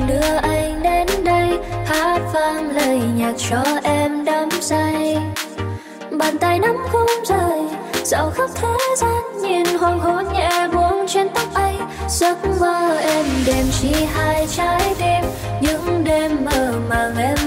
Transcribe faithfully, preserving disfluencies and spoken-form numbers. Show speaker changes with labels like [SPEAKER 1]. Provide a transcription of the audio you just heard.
[SPEAKER 1] nhàng đưa anh đến đây, hát vang lời nhạc cho em đắm say. Bàn tay nắm khung rời dạo khắp thế gian, nhìn hoàng hôn nhẹ buông trên tóc anh. Giấc mơ em đêm chỉ hai trái tim, những đêm mơ màng em